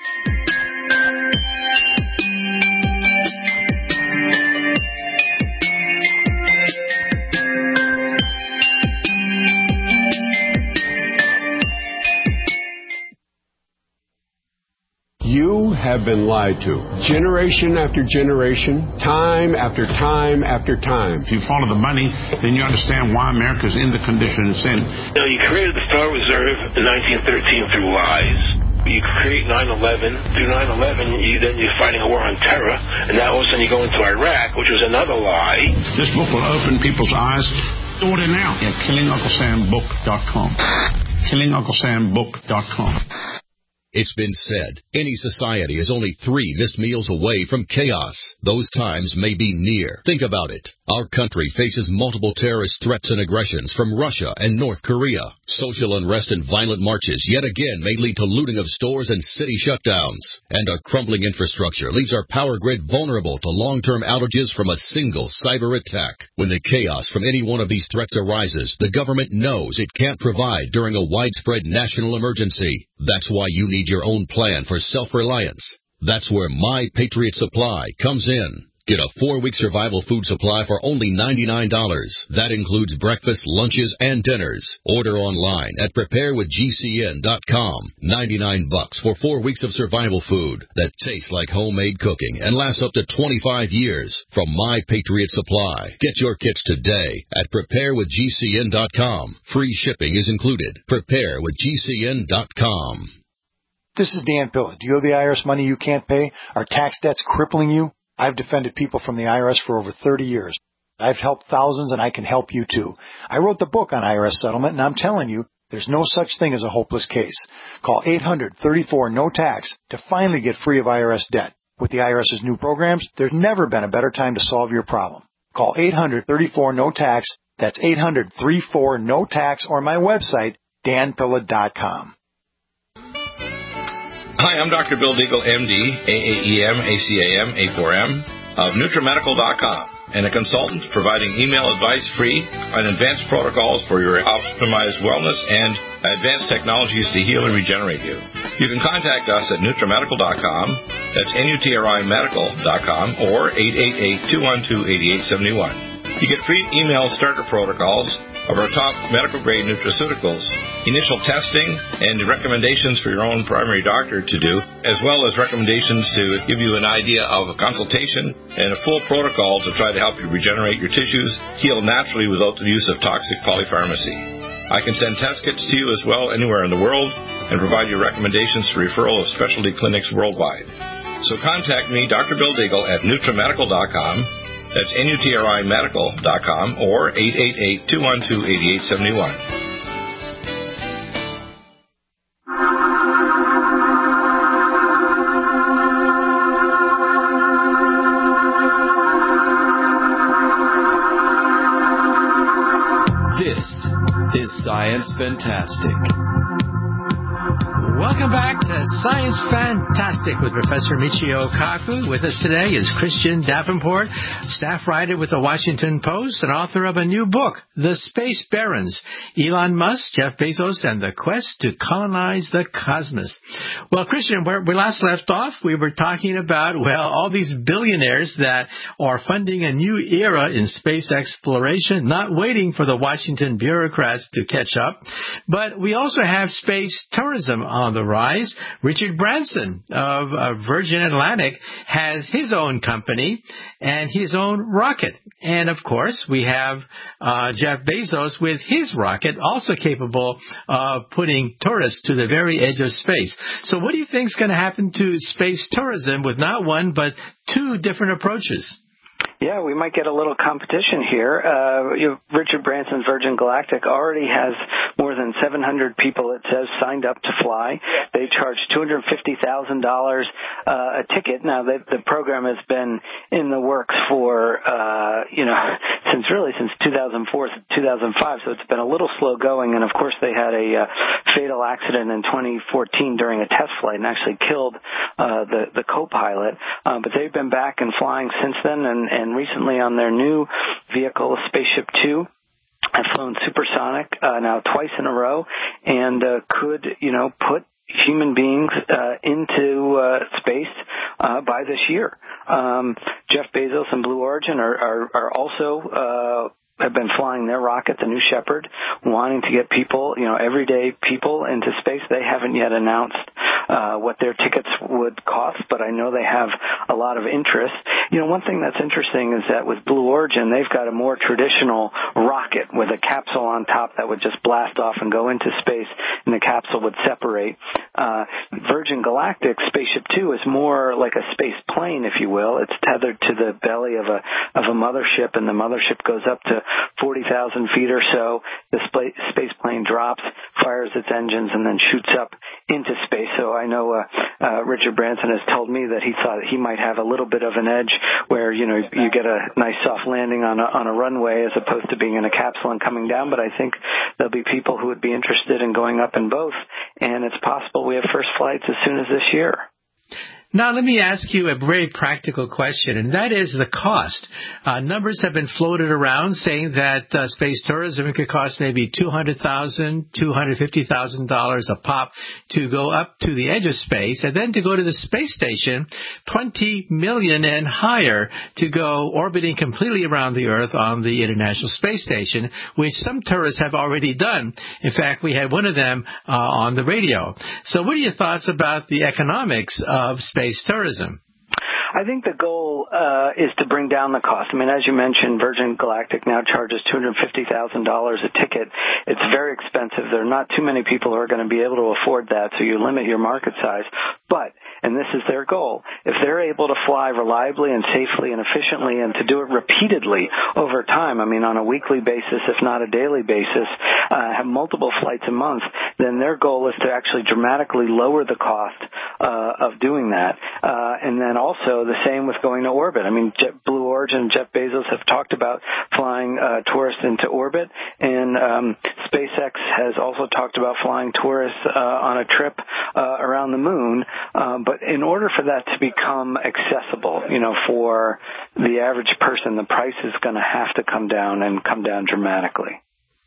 [SPEAKER 19] You have been lied to. Generation after generation, time after time after time.
[SPEAKER 20] If you follow the money, then you understand why America's in the condition it's in.
[SPEAKER 21] You know, you created the Federal Reserve in nineteen thirteen through lies. You create nine eleven. Through nine eleven, you, then you're fighting a war on terror. And now all of a sudden you go into Iraq, which was another lie.
[SPEAKER 20] This book will open people's eyes. Order now at killing uncle sam book dot com. killing uncle sam book dot com.
[SPEAKER 22] It's been said, any society is only three missed meals away from chaos. Those times may be near. Think about it. Our country faces multiple terrorist threats and aggressions from Russia and North Korea. Social unrest and violent marches yet again may lead to looting of stores and city shutdowns. And a crumbling infrastructure leaves our power grid vulnerable to long-term outages from a single cyber attack. When the chaos from any one of these threats arises, the government knows it can't provide during a widespread national emergency. That's why you need your own plan for self-reliance. That's where My Patriot Supply comes in. Get a four-week survival food supply for only ninety-nine dollars. That includes breakfast, lunches, and dinners. Order online at prepare with G C N dot com. ninety-nine bucks for four weeks of survival food that tastes like homemade cooking and lasts up to twenty-five years from My Patriot Supply. Get your kits today at prepare with G C N dot com. Free shipping is included. prepare with G C N dot com.
[SPEAKER 1] This is Dan Pilla. Do you owe the I R S money you can't pay? Are tax debts crippling you? I've defended people from the I R S for over thirty years. I've helped thousands, and I can help you too. I wrote the book on I R S settlement, and I'm telling you, there's no such thing as a hopeless case. Call eight hundred, thirty-four, no tax to finally get free of I R S debt. With the IRS's new programs, there's never been a better time to solve your problem. Call eight hundred, thirty-four, no tax. That's eight hundred, thirty-four, no tax, or my website, dan pilla dot com.
[SPEAKER 3] Hi, I'm Doctor Bill Deagle, M D, A A E M, A C A M, A four M, of NutriMedical dot com, and a consultant providing email advice free on advanced protocols for your optimized wellness and advanced technologies to heal and regenerate you. You can contact us at NutriMedical dot com, that's N U T R I Medical dot com, or eight eight eight, two one two, eight eight seven one. You get free email starter protocols of our top medical-grade nutraceuticals, initial testing, and recommendations for your own primary doctor to do, as well as recommendations to give you an idea of a consultation and a full protocol to try to help you regenerate your tissues, heal naturally without the use of toxic polypharmacy. I can send test kits to you as well anywhere in the world and provide you recommendations for referral of specialty clinics worldwide. So contact me, Doctor Bill Deagle, at NutriMedical dot com. That's N U T R I Medical dot com or eight eight eight, two one two, eight eight seven one.
[SPEAKER 2] This is Science Fantastic.
[SPEAKER 4] Welcome back to Science Fantastic with Professor Michio Kaku. With us today is Christian Davenport, staff writer with the Washington Post and author of a new book, The Space Barons, Elon Musk, Jeff Bezos, and the Quest to Colonize the Cosmos. Well, Christian, where we last left off, we were talking about, well, all these billionaires that are funding a new era in space exploration, not waiting for the Washington bureaucrats to catch up. But we also have space tourism on the rise. Richard Branson of uh, Virgin Atlantic has his own company and his own rocket. And, of course, we have uh, Jeff Bezos with his rocket, also capable of putting tourists to the very edge of space. So what do you think is going to happen to space tourism with not one but two different approaches?
[SPEAKER 5] Yeah, we might get a little competition here. Uh, you know, Richard Branson's Virgin Galactic already has more than seven hundred people, it says, signed up to fly. They charge two hundred fifty thousand dollars uh, a ticket. Now, they, the program has been in the works for, uh, you know, since really since two thousand four, two thousand five, so it's been a little slow going. And, of course, they had a uh, fatal accident in twenty fourteen during a test flight and actually killed uh, the, the co-pilot. Uh, but they've been back and flying since then, and, and recently on their new vehicle, Spaceship Two, have flown supersonic uh, now twice in a row, and uh, could, you know, put human beings uh, into uh, space uh, by this year. Um, Jeff Bezos and Blue Origin are, are, are also uh, have been flying their rocket, the New Shepard, wanting to get people, you know, everyday people into space. They haven't yet announced uh, what their tickets would cost, but I know they have a lot of interest. You know, one thing that's interesting is that with Blue Origin, they've got a more traditional rocket with a capsule on top that would just blast off and go into space, and the capsule would separate. Uh, Virgin Galactic Spaceship Two is more like a space plane, if you will. It's tethered to the belly of a of a mothership, and the mothership goes up to forty thousand feet or so. The space plane drops, fires its engines, and then shoots up into space. So I know uh, uh, Richard Branson has told me that he thought he might have a little bit of an edge where, you know, you get a nice soft landing on a, on a runway as opposed to being in a capsule and coming down. But I think there'll be people who would be interested in going up in both, and it's possible we have first flights as soon as this year.
[SPEAKER 4] Now, let me ask you a very practical question, and that is the cost. Uh, numbers have been floated around saying that uh, space tourism could cost maybe two hundred thousand dollars, two hundred fifty thousand dollars a pop to go up to the edge of space, and then to go to the space station, twenty million dollars and higher to go orbiting completely around the Earth on the International Space Station, which some tourists have already done. In fact, we had one of them uh, on the radio. So what are your thoughts about the economics of space Space tourism?
[SPEAKER 5] I think the goal uh, is to bring down the cost. I mean, as you mentioned, Virgin Galactic now charges two hundred fifty thousand dollars a ticket. It's very expensive. There are not too many people who are going to be able to afford that, so you limit your market size. But, and this is their goal, if they're able to fly reliably and safely and efficiently and to do it repeatedly over time, I mean, on a weekly basis, if not a daily basis, uh, have multiple flights a month, then their goal is to actually dramatically lower the cost uh, of doing that. Uh, and then also the same with going to orbit. I mean, Jet, Blue Origin and Jeff Bezos have talked about flying uh, tourists into orbit, and um, SpaceX has also talked about flying tourists uh, on a trip uh, around the moon. Um, but in order for that to become accessible, you know, for the average person, the price is going to have to come down and come down dramatically.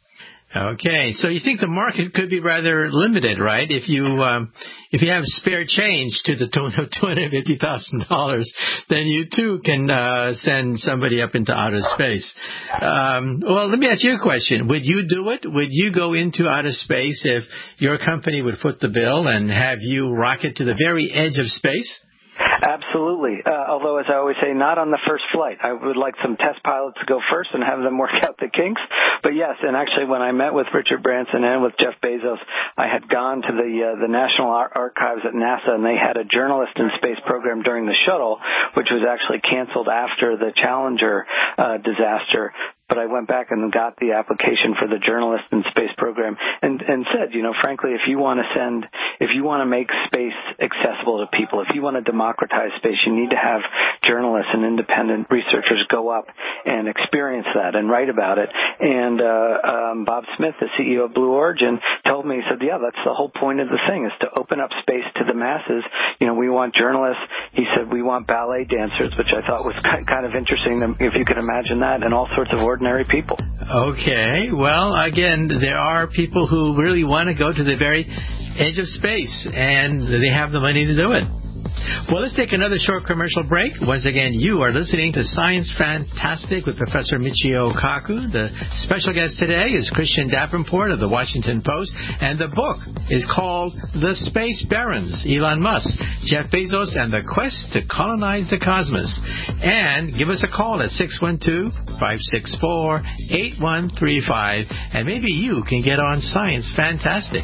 [SPEAKER 4] Okay, so you think the market could be rather limited, right? If you um, if you have spare change to the tune of two hundred fifty thousand dollars, then you too can uh, send somebody up into outer space. Um, well, let me ask you a question. Would you do it? Would you go into outer space if your company would foot the bill and have you rocket to the very edge of space?
[SPEAKER 5] Absolutely. Uh, although, as I always say, not on the first flight. I would like some test pilots to go first and have them work out the kinks. But yes, and actually when I met with Richard Branson and with Jeff Bezos, I had gone to the uh, the National Ar- Archives at NASA, and they had a journalist in space program during the shuttle, which was actually canceled after the Challenger uh, disaster. But I went back and got the application for the journalist in space program and, and said, you know, frankly, if you want to send, if you want to make space accessible to people, if you want to democratize space, you need to have journalists and independent researchers go up and experience that and write about it. And uh, um, Bob Smith, the C E O of Blue Origin, told me, he said, yeah, that's the whole point of the thing, is to open up space to the masses. You know, we want journalists. He said, we want ballet dancers, which I thought was kind of interesting, if you could imagine that, and all sorts of ordinary people.
[SPEAKER 4] Okay. Well, again, there are people who really want to go to the very edge of space, and they have the money to do it. Well, let's take another short commercial break. Once again, you are listening to Science Fantastic with Professor Michio Kaku. The special guest today is Christian Davenport of the Washington Post, and the book is called The Space Barons, Elon Musk, Jeff Bezos, and the Quest to Colonize the Cosmos. And give us a call at six one two, five six four, eight one three five, and maybe you can get on Science Fantastic.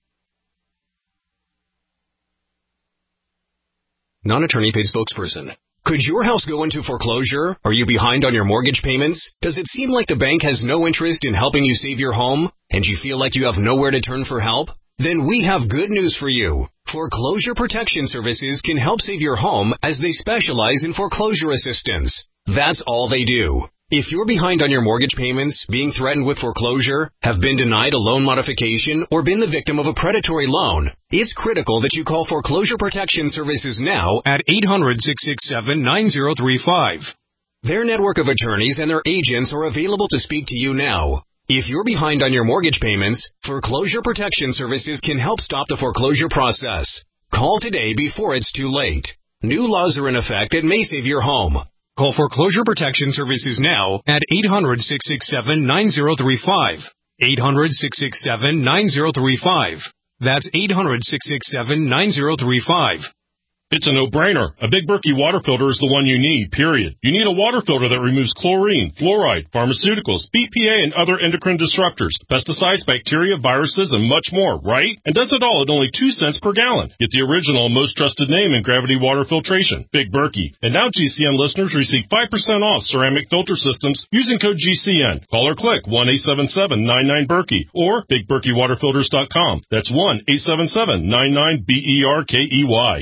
[SPEAKER 6] Non-attorney paid spokesperson. Could your house go into foreclosure? Are you behind on your mortgage payments? Does it seem like the bank has no interest in helping you save your home, and you feel like you have nowhere to turn for help? Then we have good news for you. Foreclosure Protection Services can help save your home, as they specialize in foreclosure assistance. That's all they do. If you're behind on your mortgage payments, being threatened with foreclosure, have been denied a loan modification, or been the victim of a predatory loan, it's critical that you call Foreclosure Protection Services now at eight hundred, six six seven, nine zero three five. Their network of attorneys and their agents are available to speak to you now. If you're behind on your mortgage payments, Foreclosure Protection Services can help stop the foreclosure process. Call today before it's too late. New laws are in effect that may save your home. Call Foreclosure Protection Services now at eight hundred, six six seven, nine zero three five. eight hundred, six six seven, nine zero three five. That's eight hundred, six six seven, nine zero three five.
[SPEAKER 7] It's a no-brainer. A Big Berkey water filter is the one you need, period. You need a water filter that removes chlorine, fluoride, pharmaceuticals, B P A, and other endocrine disruptors, pesticides, bacteria, viruses, and much more, right? And does it all at only two cents per gallon. Get the original and most trusted name in gravity water filtration, Big Berkey. And now G C N listeners receive five percent off ceramic filter systems using code G C N. Call or click one eight seven seven, nine nine, Berkey or big berkey water filters dot com. That's one eight seven seven, nine nine, B E R K E Y.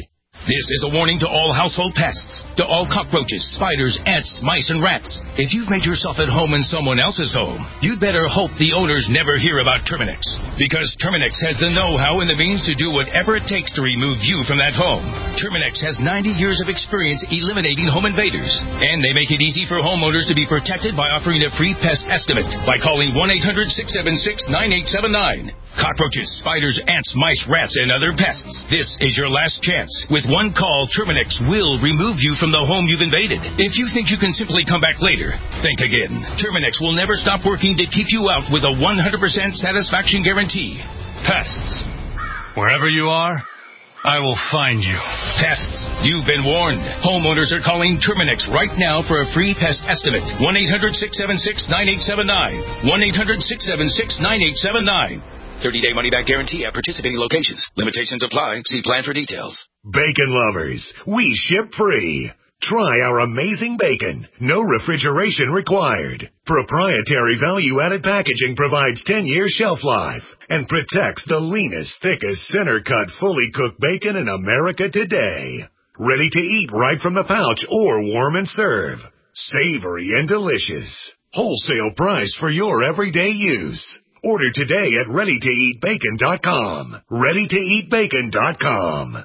[SPEAKER 8] This is a warning to all household pests, to all cockroaches, spiders, ants, mice, and rats. If you've made yourself at home in someone else's home, you'd better hope the owners never hear about Terminix. Because Terminix has the know-how and the means to do whatever it takes to remove you from that home. Terminix has ninety years of experience eliminating home invaders. And they make it easy for homeowners to be protected by offering a free pest estimate by calling one eight hundred six seven six nine eight seven nine. Cockroaches, spiders, ants, mice, rats, and other pests. This is your last chance. With one call, Terminix will remove you from the home you've invaded. If you think you can simply come back later, think again. Terminix will never stop working to keep you out with a one hundred percent satisfaction guarantee. Pests.
[SPEAKER 9] Wherever you are, I will find you.
[SPEAKER 8] Pests. You've been warned. Homeowners are calling Terminix right now for a free pest estimate. one eight hundred six seven six nine eight seven nine. one eight hundred six seven six nine eight seven nine. thirty-day money-back guarantee at participating locations. Limitations apply. See plan for details.
[SPEAKER 23] Bacon lovers, we ship free. Try our amazing bacon. No refrigeration required. Proprietary value-added packaging provides ten-year shelf life and protects the leanest, thickest, center-cut, fully cooked bacon in America today. Ready to eat right from the pouch or warm and serve. Savory and delicious. Wholesale price for your everyday use. Order today at ready to eat bacon dot com. ready to eat bacon dot com.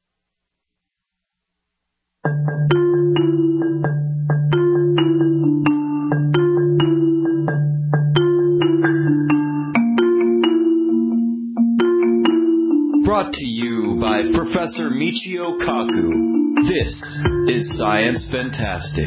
[SPEAKER 2] Brought to you by Professor Michio Kaku. This is Science Fantastic.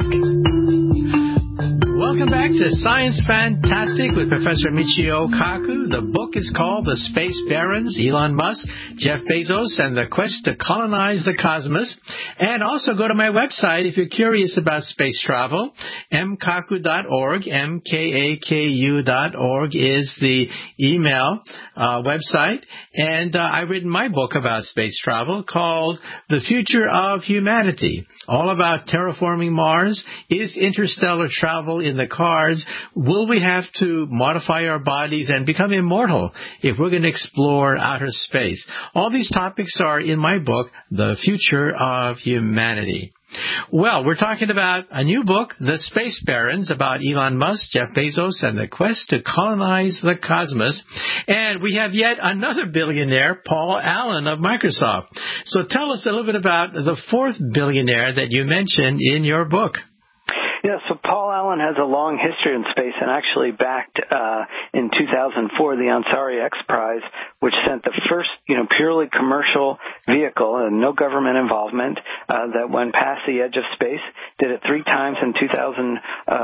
[SPEAKER 4] Welcome back to Science Fantastic with Professor Michio Kaku. The book is called The Space Barons, Elon Musk, Jeff Bezos, and the Quest to Colonize the Cosmos. And also go to my website if you're curious about space travel. m kaku dot org, M K A K U dot org is the email uh, website. And uh, I've written my book about space travel called The Future of Humanity. All about terraforming Mars. Is interstellar travel in the cards? Will we have to modify our bodies and become immortal if we're going to explore outer space? All these topics are in my book, The Future of Humanity. Well, we're talking about a new book, The Space Barons, about Elon Musk, Jeff Bezos, and the quest to colonize the cosmos. And we have yet another billionaire, Paul Allen of Microsoft. So tell us a little bit about the fourth billionaire that you mentioned in your book.
[SPEAKER 5] Yeah, so Paul Allen has a long history in space and actually backed uh, in two thousand four the Ansari X Prize, which sent the first, you know, purely commercial vehicle and no government involvement uh, that went past the edge of space. Did it three times in two thousand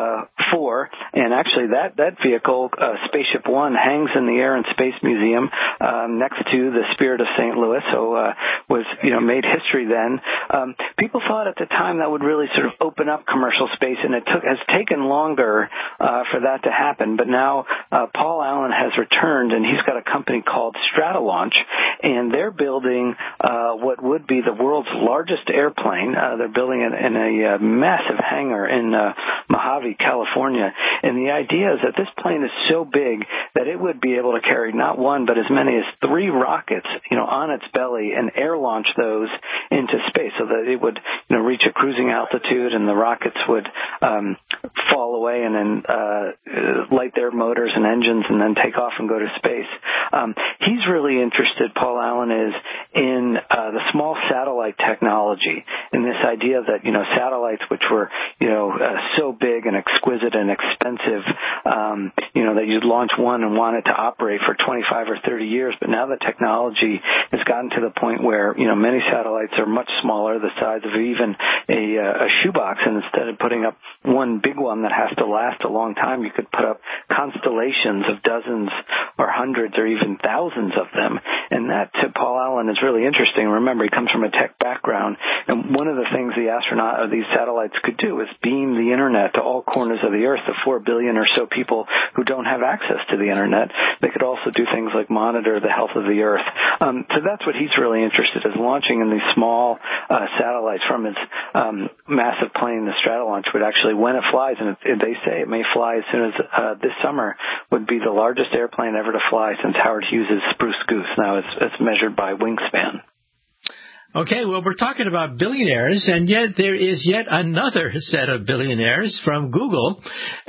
[SPEAKER 5] four, and actually that that vehicle, uh, Spaceship One, hangs in the Air and Space Museum um, next to the Spirit of Saint Louis. So uh, was you know made history then. Um, people thought at the time that would really sort of open up commercial space. And it took, has taken longer uh, for that to happen. But now uh, Paul Allen has returned, and he's got a company called Stratolaunch, and they're building uh, what would be the world's largest airplane. Uh, they're building it in a uh, massive hangar in uh, Mojave, California. And the idea is that this plane is so big that it would be able to carry not one but as many as three rockets, you know, on its belly and air launch those into space, so that it would, you know, reach a cruising altitude, and the rockets would Um, fall away and then uh, light their motors and engines and then take off and go to space. Um, he's really interested, Paul Allen is, in uh, the small satellite technology, in this idea that, you know, satellites which were, you know, uh, so big and exquisite and expensive, um, you know, that you'd launch one and want it to operate for twenty-five or thirty years. But now the technology has gotten to the point where, you know, many satellites are much smaller, the size of even a, uh, a shoebox, and instead of putting up one big one that has to last a long time, you could put up constellations of dozens or hundreds or even thousands of them. And that, to Paul Allen, is really interesting. Remember, he comes from a tech background, and one of the things the astronaut or these satellites could do is beam the internet to all corners of the Earth, the four billion or so people who don't have access to the internet. They could also do things like monitor the health of the Earth. Um, so that's what he's really interested in, is launching in these small uh, satellites from his um, massive plane, the Stratolaunch, would actually, when it flies, and it, they say it may fly as soon as uh, this summer, would be the largest airplane ever to fly since Howard Hughes' Spruce Goose. Now it's, it's measured by wingspan.
[SPEAKER 4] Okay, well, we're talking about billionaires, and yet there is yet another set of billionaires from Google,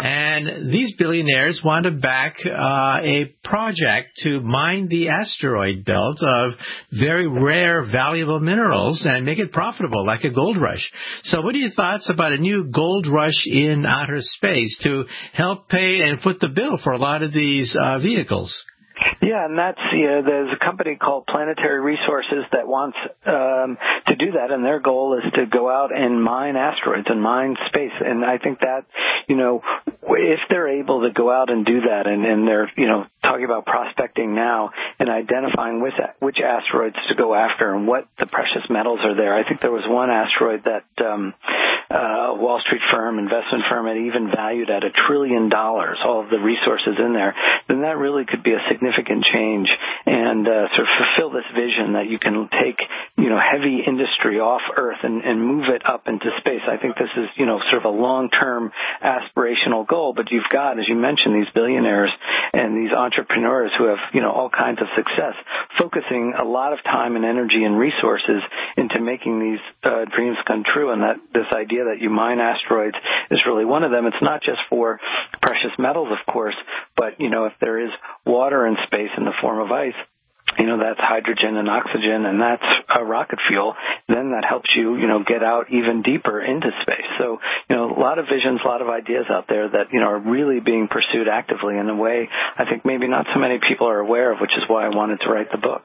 [SPEAKER 4] and these billionaires want to back uh, a project to mine the asteroid belt of very rare, valuable minerals and make it profitable, like a gold rush. So what are your thoughts about a new gold rush in outer space to help pay and foot the bill for a lot of these uh, vehicles?
[SPEAKER 5] Yeah, and that's, you know, there's a company called Planetary Resources that wants um, to do that, and their goal is to go out and mine asteroids and mine space. And I think that, you know, if they're able to go out and do that, and, and they're, you know, talking about prospecting now and identifying which, which asteroids to go after and what the precious metals are there. I think there was one asteroid that um, uh, Wall Street firm, investment firm, had even valued at a trillion dollars, all of the resources in there. Then that really could be a significant change and uh, sort of fulfill this vision that you can take, you know, heavy industry off Earth and, and move it up into space. I think this is, you know, sort of a long-term aspirational goal, but you've got, as you mentioned, these billionaires and these entrepreneurs who have, you know, all kinds of success, focusing a lot of time and energy and resources into making these uh, dreams come true. And that this idea that you mine asteroids is really one of them. It's not just for precious metals, of course, but, you know, if there is water in space in the form of ice, you know, that's hydrogen and oxygen, and that's a rocket fuel, then that helps you, you know, get out even deeper into space. So, you know, a lot of visions, a lot of ideas out there that, you know, are really being pursued actively in a way I think maybe not so many people are aware of, which is why I wanted to write the book.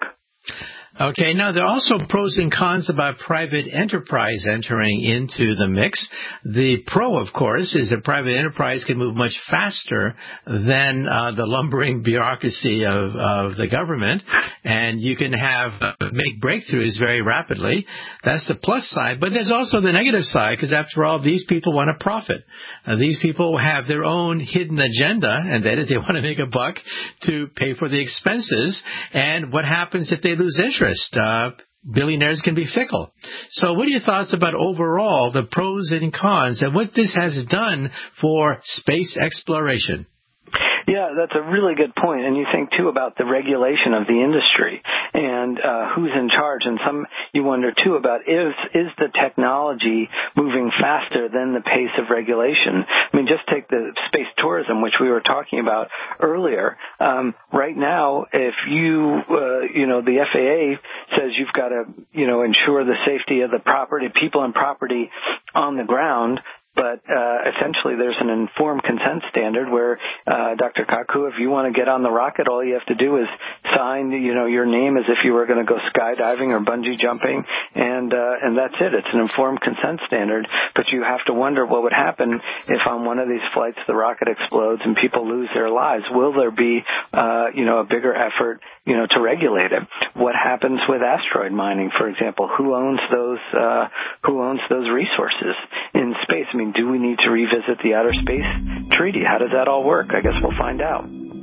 [SPEAKER 4] Okay, now there are also pros and cons about private enterprise entering into the mix. The pro, of course, is that private enterprise can move much faster than uh, the lumbering bureaucracy of, of the government, and you can have uh, make breakthroughs very rapidly. That's the plus side, but there's also the negative side, because after all, these people want to profit. Uh, these people have their own hidden agenda, and that is they want to make a buck to pay for the expenses, and what happens if they lose interest? Uh, billionaires can be fickle. So what are your thoughts about overall the pros and cons and what this has done for space exploration?
[SPEAKER 5] Yeah, that's a really good point. And you think, too, about the regulation of the industry and uh, who's in charge. And some you wonder, too, about is is the technology moving faster than the pace of regulation? I mean, just take the space tourism, which we were talking about earlier. Um, right now, if you, uh, you know, the F A A says you've got to, you know, ensure the safety of the property, people and property on the ground, but uh, essentially there's an informed consent standard where, uh, Doctor Kaku, if you want to get on the rocket, all you have to do is sign, you know, your name as if you were going to go skydiving or bungee jumping, and uh, and that's it. It's an informed consent standard, but you have to wonder what would happen if on one of these flights the rocket explodes and people lose their lives. Will there be, uh, you know, a bigger effort, you know, to regulate it? What happens with asteroid mining, for example? Who owns those, uh, who owns those resources in space? I mean, do we need to revisit the Outer Space Treaty? How does that all work? I guess we'll find out.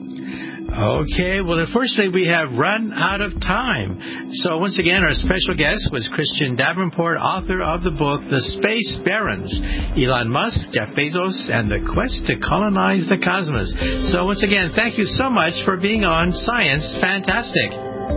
[SPEAKER 4] Okay, well, unfortunately, we have run out of time. So once again, our special guest was Christian Davenport, author of the book, The Space Barons, Elon Musk, Jeff Bezos, and the Quest to Colonize the Cosmos. So once again, thank you so much for being on Science Fantastic.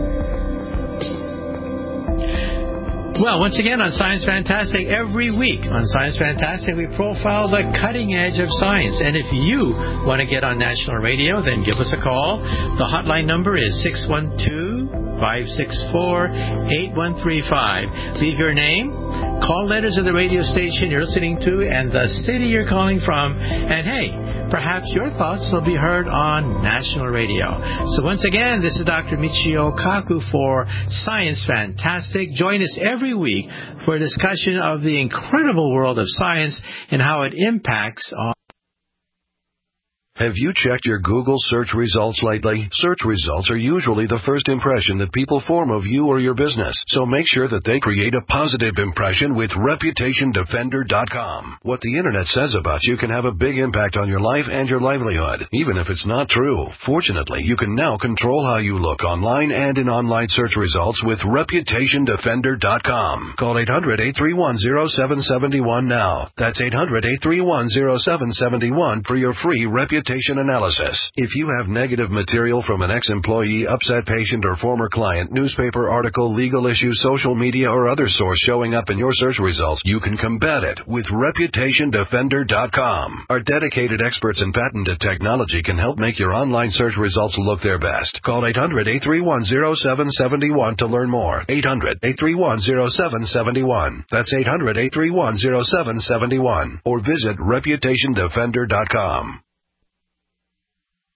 [SPEAKER 4] Well, once again on Science Fantastic, every week on Science Fantastic, we profile the cutting edge of science. And if you want to get on national radio, then give us a call. The hotline number is six one two, five six four, eight one three five. Leave your name, call letters of the radio station you're listening to, and the city you're calling from. And hey, perhaps your thoughts will be heard on national radio. So once again, this is Doctor Michio Kaku for Science Fantastic. Join us every week for a discussion of the incredible world of science and how it impacts on...
[SPEAKER 10] Have you checked your Google search results lately? Search results are usually the first impression that people form of you or your business, so make sure that they create a positive impression with Reputation Defender dot com. What the Internet says about you can have a big impact on your life and your livelihood, even if it's not true. Fortunately, you can now control how you look online and in online search results with Reputation Defender dot com. Call eight hundred, eight three one, zero seven seven one now. That's eight hundred, eight three one, zero seven seven one for your free Reputation reputation analysis. If you have negative material from an ex-employee, upset patient, or former client, newspaper article, legal issue, social media, or other source showing up in your search results, you can combat it with reputation defender dot com. Our dedicated experts in patented technology can help make your online search results look their best. Call eight hundred, eight three one, zero seven seven one to learn more. eight hundred, eight three one, zero seven seven one. That's eight hundred, eight three one, zero seven seven one. Or visit reputation defender dot com.